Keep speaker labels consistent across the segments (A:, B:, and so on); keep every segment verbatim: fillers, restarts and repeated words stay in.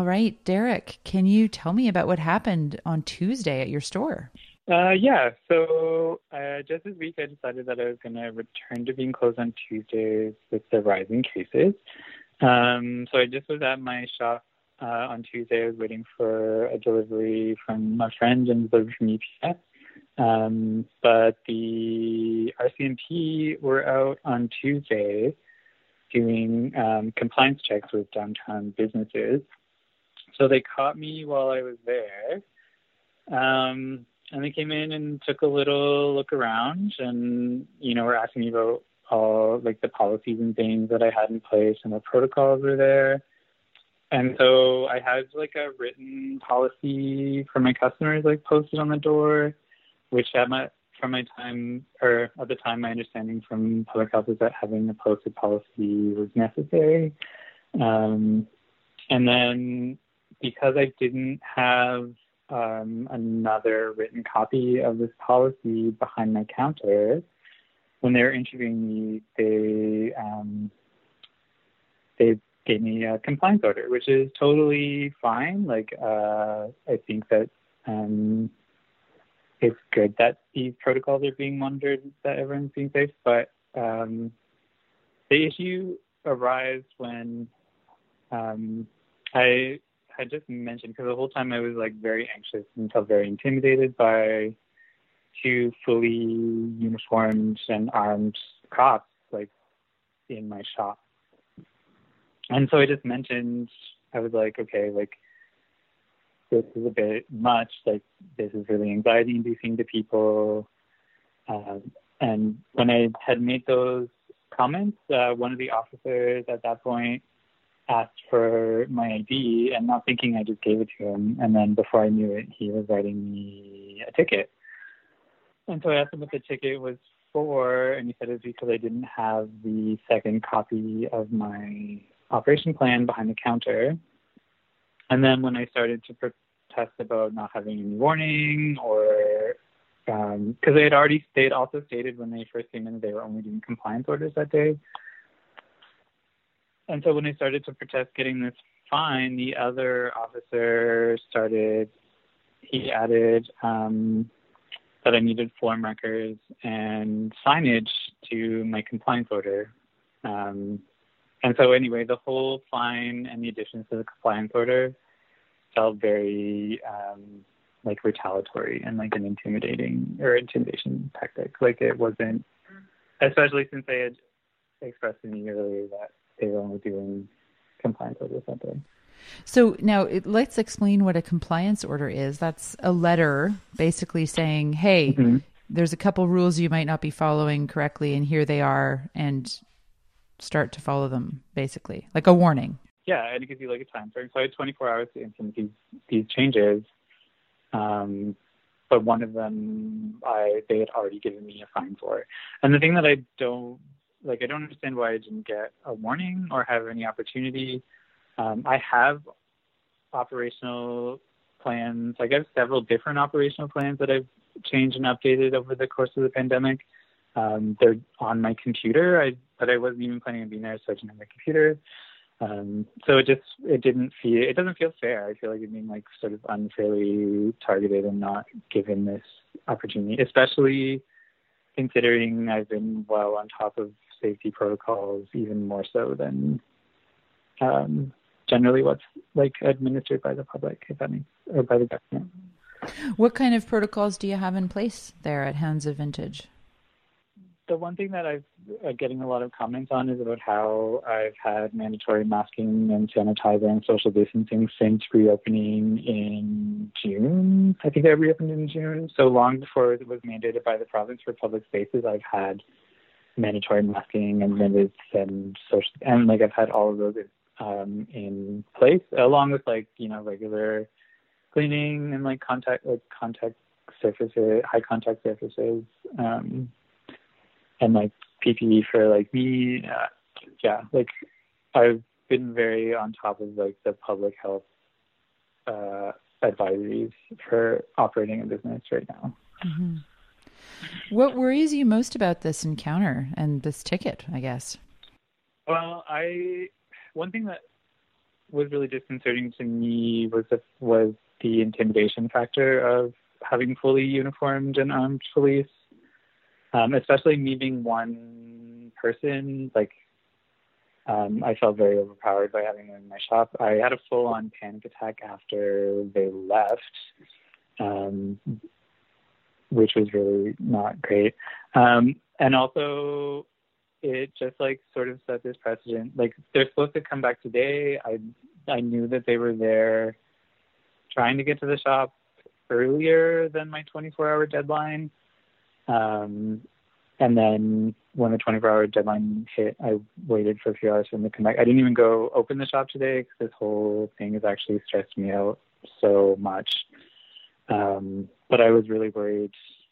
A: All right, Derek, can you tell me about what happened on Tuesday at your store?
B: Uh, yeah, so uh, just this week I decided that I was going to return to being closed on Tuesdays with the rising cases. Um, so I just was at my shop uh, on Tuesday. I was waiting for a delivery from a friend and delivery from U P S. Um, but the R C M P were out on Tuesday doing um, compliance checks with downtown businesses. So they caught me while I was there. Um, and they came in and took a little look around and, you know, were asking me about all, like, the policies and things that I had in place and what protocols were there. And so I had, like, a written policy for my customers, like, posted on the door, which at my, from my time, or at the time, my understanding from public health is that having a posted policy was necessary. Um, and then because I didn't have um, another written copy of this policy behind my counter, when they were interviewing me, they um, they gave me a compliance order, which is totally fine. Like, uh, I think that um, it's good that these protocols are being monitored, that everyone's being safe, but um, the issue arrives when um, I had just mentioned, because the whole time I was like very anxious and felt very intimidated by two fully uniformed and armed cops, like, in my shop. And so I just mentioned, I was like, okay, like, this is a bit much, like, this is really anxiety inducing to people. Um, and when I had made those comments, uh, one of the officers at that point asked for my I D, and not thinking, I just gave it to him. And then before I knew it, he was writing me a ticket. And so I asked him what the ticket was for, and he said it was because I didn't have the second copy of my operation plan behind the counter. And then when I started to protest about not having any warning, or because um, they had already, they had also stated when they first came in they were only doing compliance orders that day. And so when I started to protest getting this fine, the other officer started, he added um, that I needed form records and signage to my compliance order. Um, and so anyway, the whole fine and the additions to the compliance order felt very um, like retaliatory and like an intimidating or intimidation tactic. Like, it wasn't, especially since they had expressed to me earlier that they were only doing compliance orders that day.
A: So now it, let's explain what a compliance order is. That's a letter basically saying, hey, mm-hmm. there's a couple rules you might not be following correctly, and here they are, and start to follow them, basically, like a warning.
B: Yeah, and it gives you like a time frame. So I had twenty-four hours to implement these, these changes. Um, but one of them, I they had already given me a fine for. And the thing that I don't, like, I don't understand why I didn't get a warning or have any opportunity. Um, I have operational plans. Like, I have several different operational plans that I've changed and updated over the course of the pandemic. Um, they're on my computer, I, but I wasn't even planning on being there, so I didn't have my computer. Um, so it just, it didn't feel, it doesn't feel fair. I feel like it's being like sort of unfairly targeted and not given this opportunity, especially considering I've been well on top of safety protocols, even more so than um, generally what's like administered by the public, if that makes, or by the government.
A: What kind of protocols do you have in place there at Hands of Vintage?
B: The one thing that I've uh, getting a lot of comments on is about how I've had mandatory masking and sanitizer and social distancing since reopening in June. I think I reopened in June. So long before it was mandated by the province for public spaces, I've had mandatory masking and limits and social, and like I've had all of those um, in place, along with like, you know, regular cleaning and like contact, like contact surfaces, high contact surfaces. Um, And like P P E for like me, uh, yeah, like I've been very on top of like the public health uh, advisories for operating a business right now.
A: Mm-hmm. What worries you most about this encounter and this ticket, I guess?
B: Well, I one thing that was really disconcerting to me was the, was the intimidation factor of having fully uniformed and armed police, um, especially me being one person. Like, um, I felt very overpowered by having them in my shop. I had a full-on panic attack after they left, um, which was really not great. Um, and also, it just like sort of set this precedent. Like, they're supposed to come back today. I I knew that they were there trying to get to the shop earlier than my twenty-four hour deadline. Um, and then when the twenty-four hour deadline hit, I waited for a few hours for them to come back. I didn't even go open the shop today because this whole thing has actually stressed me out so much. Um, but I was really worried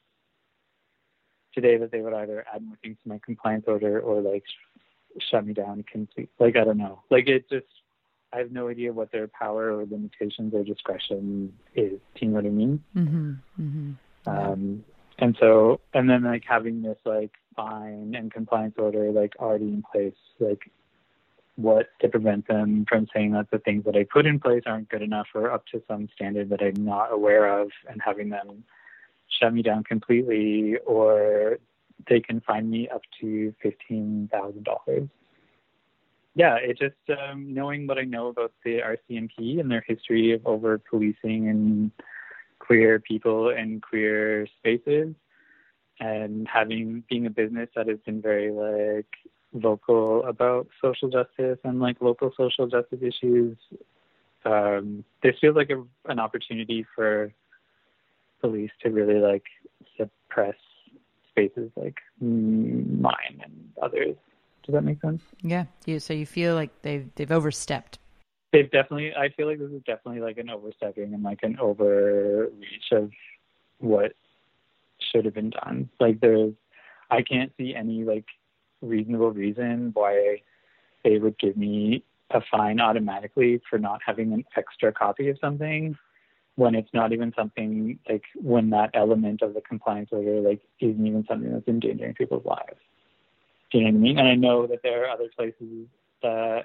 B: today that they would either add more things to my compliance order or like shut me down completely. Like, I don't know. Like, it just, I have no idea what their power or limitations or discretion is. Do you know what I mean?
A: Mm-hmm. Mm-hmm. Yeah.
B: Um, and so, and then like having this like fine and compliance order like already in place, like what to prevent them from saying that the things that I put in place aren't good enough or up to some standard that I'm not aware of, and having them shut me down completely, or they can fine me up to fifteen thousand dollars. Yeah, it just, um, knowing what I know about the R C M P and their history of over-policing and queer people and queer spaces, and having, being a business that has been very, like, vocal about social justice and, like, local social justice issues, um, this feels like a, an opportunity for police to really like suppress spaces like mine and others. Does that make sense?
A: Yeah. You, so you feel like they've they've overstepped.
B: They've definitely. I feel like this is definitely like an overstepping and like an overreach of what should have been done. Like, there's, I can't see any like reasonable reason why they would give me a fine automatically for not having an extra copy of something, when it's not even something, like, when that element of the compliance order, like, isn't even something that's endangering people's lives. Do you know what I mean? And I know that there are other places that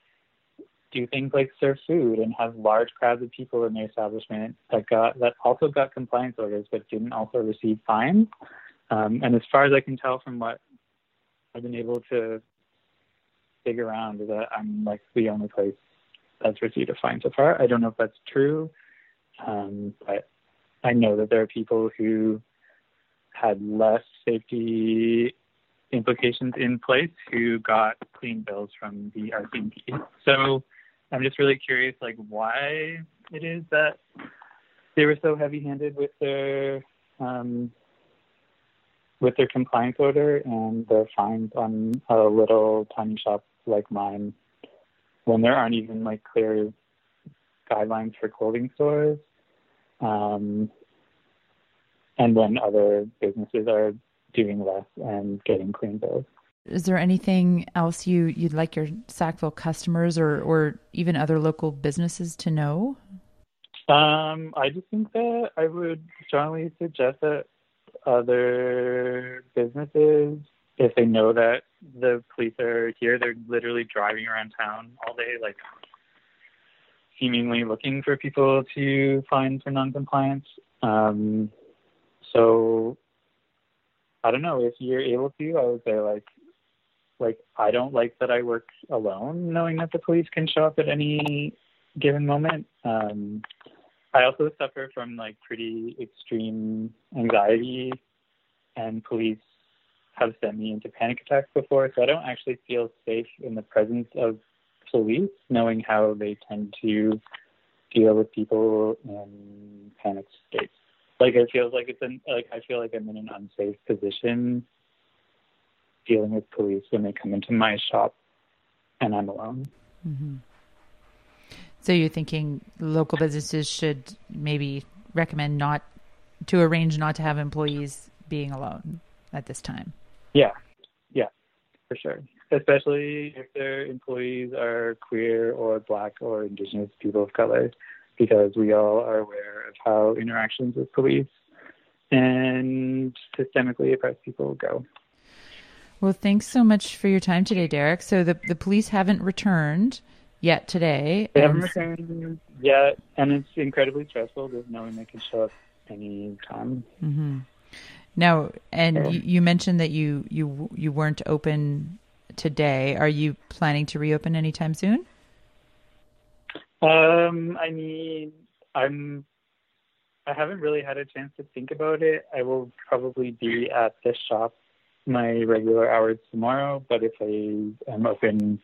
B: do things like serve food and have large crowds of people in their establishment that got, that also got compliance orders, but didn't also receive fines. Um, and as far as I can tell from what I've been able to dig around, is that I'm, like, the only place that's received a fine so far. I don't know if that's true. Um, but I know that there are people who had less safety implications in place who got clean bills from the R C M P. So I'm just really curious, like, why it is that they were so heavy-handed with their um, with their compliance order and their fines on a little tiny shop like mine, when there aren't even like clear guidelines for clothing stores. Um, and when other businesses are doing less and getting clean bills.
A: Is there anything else you, you'd like your Sackville customers or, or even other local businesses to know?
B: Um, I just think that I would strongly suggest that other businesses, if they know that the police are here, they're literally driving around town all day, like, seemingly looking for people to fine for non-compliance. Um, so, I don't know, if you're able to, I would say, like, like, I don't like that I work alone, knowing that the police can show up at any given moment. Um, I also suffer from, like, pretty extreme anxiety, and police have sent me into panic attacks before, so I don't actually feel safe in the presence of police, knowing how they tend to deal with people in panic states. Like, it feels like it's an, like, I feel like I'm in an unsafe position dealing with police when they come into my shop and I'm alone.
A: Mm-hmm. So you're thinking local businesses should maybe recommend not to arrange not to have employees being alone at this time?
B: Yeah, yeah, for sure. Especially if their employees are queer or Black or Indigenous people of color, because we all are aware of how interactions with police and systemically oppressed people go.
A: Well, thanks so much for your time today, Derek. So the, the police haven't returned. yet today.
B: They haven't
A: And
B: returned yet, and it's incredibly stressful just knowing they can show up any time.
A: mm-hmm. Now, and
B: So,
A: you, you mentioned that you, you you weren't open today. Are you planning to reopen anytime soon?
B: um, I mean, I'm. I haven't really had a chance to think about it. I will probably be at the shop my regular hours tomorrow, but if I am open,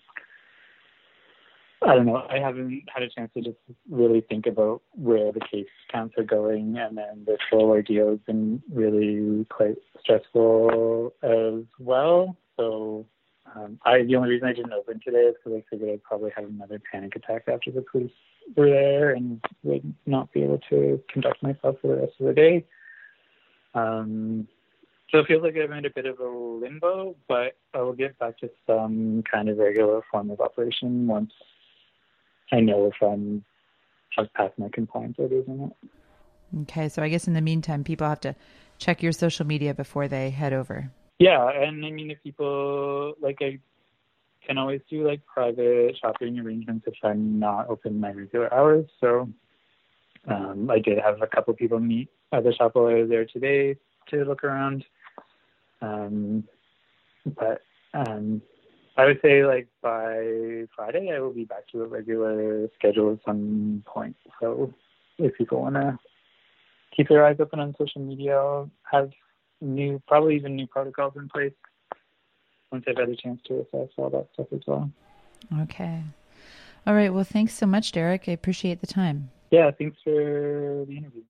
B: I don't know. I haven't had a chance to just really think about where the case counts are going, and then this whole ordeal has been really quite stressful as well. So um, I the only reason I didn't open today is because I figured I'd probably have another panic attack after the police were there and would not be able to conduct myself for the rest of the day. Um, so it feels like I'm in a bit of a limbo, but I will get back to some kind of regular form of operation once I know if I'm have passed my compliance orders or not.
A: Okay, so I guess in the meantime, people have to check your social media before they head over.
B: Yeah, and I mean, if people, like, I can always do, like, private shopping arrangements if I'm not open my regular hours. So um, I did have a couple people meet at the shop while I was there today to look around. Um, but um, I would say, like, by Friday, I will be back to a regular schedule at some point. So if people want to keep their eyes open on social media, I'll have new, probably even new protocols in place once I've had a chance to assess all that stuff as well.
A: Okay. All right. Well, thanks so much, Derek. I appreciate the time.
B: Yeah, thanks for the interview.